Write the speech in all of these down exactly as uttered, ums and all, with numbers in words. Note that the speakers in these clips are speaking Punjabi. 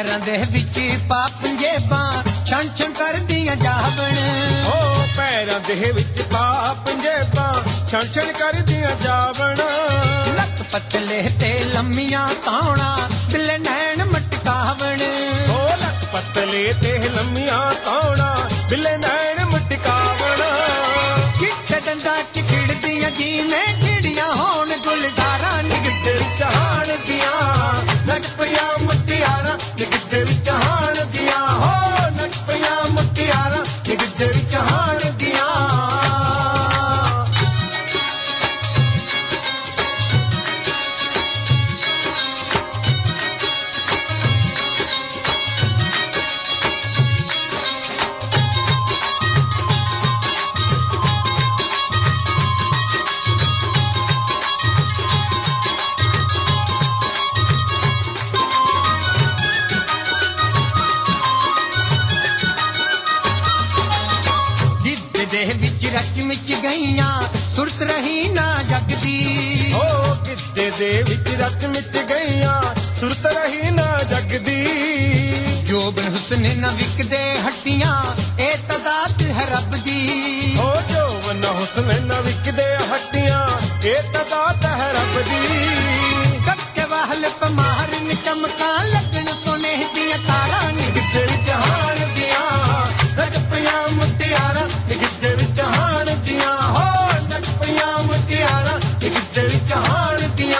ਪੈਰਾਂ ਦੇ ਵਿੱਚ ਪਾ ਪੰਜੇਬਾਂ ਛਣ ਛਣ ਕਰਦੀਆਂ ਜਾਵਣ ਓ ਪੈਰਾਂ ਦੇ ਵਿੱਚ ਪਾ ਪੰਜੇਬਾਂ ਛਣ ਛਣ ਕਰਦੀਆਂ ਜਾਵਣ ਲੱਕ ਪਤਲੇ ਤੇ ਲੰਮੀਆਂ ਤਾਉਣਾ ਬਿੱਲੇ ਨੈਣ ਮਟਕਾਵਣ ਓ ਲੱਕ ਪਤਲੇ ਤੇ ਲੰਮੀਆਂ ਤਾਉਣਾ ਬਿੱਲੇ ਨੈਣ ਮਟਕਾਵਣ ਕਿੱਥੇ ਦੰਦਾਂ ਚ ਖਿੜਦੀਆਂ ਜਿਵੇਂ ਖਿੜੀਆਂ ਹੋਣ ਗੁਲਜ਼ਾਰਾਂ ਨਿਗਦੇ ਵਿੱਚ ਹਾਣ ਦੀਆਂ ਨੱਚ ਪਈਆਂ ਮੁਟਿਆਰਾਂ ਨਿਗਦੇ ਵਿੱਚ ਹਾਣ ਦੀਆਂ ਹੋ ਨੱਚ ਪਈਆਂ ਮੁਟਿਆਰਾਂ ਨਿਗਦੇ ਵਿੱਚ ਹਾਣ ਦੀਆਂ ਦੇ ਵਿੱਚ ਰਚ ਮਿਚ ਗਈਆਂ ਸੁਰਤ ਰਹੀ ਨਾ ਜਗਦੀ ਓ ਗਿੱਧੇ ਦੇ ਵਿੱਚ ਰਚ ਮਿਚ ਗਈਆਂ ਸੁਰਤ ਰਹੀ ਨਾ ਜਗਦੀ ਜੋਬਨ ਹੁਸਨ ਨਾ ਵਿਕਦੇ ਹੱਟੀਆਂ ਇਹ ਤਦਾਤ ਹੈ ਰੱਬ ਦੀ ਓ ਜੋਬਨ ਹੁਸਨ ਨਾ ਵਿਕਦੇ ਹੱਟੀਆਂ ਇਹ ਤਦਾਤ ਹੈ ਰੱਬ ਦੀ ਕੱਕੇ ਵਾਹਲ ਪਮਾਰਨ ਚਮਕਾਂ ਲੱਗਣ ਸੋਨੇ ਦੀਆਂ ਤਾਰਾਂ ਨਿਗਦੇ ਜਹਾਨ ਦੀਆਂ ਨੱਚ ਪਈਆਂ ਮੁਟਿਆਰਾਂ ਨਿਗਦੇ ਜਹਾਨ ਦੀਆਂ ਹੋ ਨੱਚ ਪਈਆਂ ਮੁਟਿਆਰਾਂ ਨਿਗਦੇ ਜਹਾਨ ਦੀਆਂ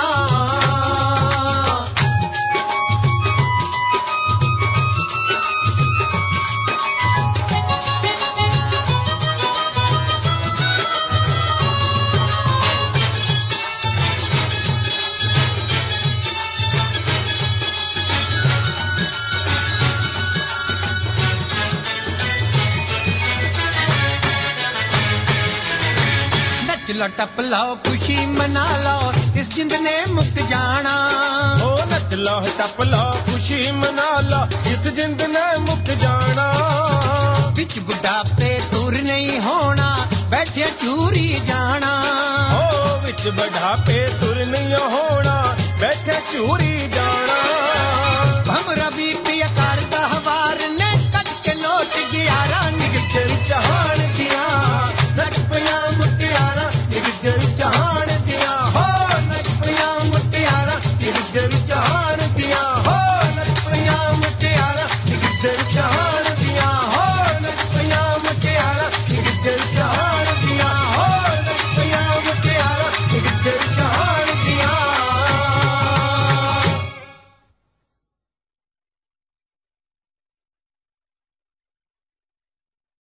ਨੱਚ ਲਓ ਟੱਪ ਲਓ ਖੁਸ਼ੀ ਮਨਾ ਲਓ ਇਸ ਜਿੰਦ ਨੇ ਮੁੱਕ ਜਾਣਾ ਓ ਨੱਚ ਲਓ ਟੱਪ ਲਓ ਖੁਸ਼ੀ ਮਨਾ ਲਓ ਇਸ ਜਿੰਦ ਨੇ ਮੁੱਕ ਜਾਣਾ ਵਿੱਚ ਬੁਢਾਪੇ ਤੁਰ ਨਹੀਂ ਹੋਣਾ ਬੈਠੇ ਚੂਰੀ ਜਾਣਾ ਓ ਵਿੱਚ ਬੁਢਾਪੇ ਤੁਰ ਨਹੀਂ ਹੋਣਾ ਬੈਠੇ ਚੂਰੀ ਜਾਣਾ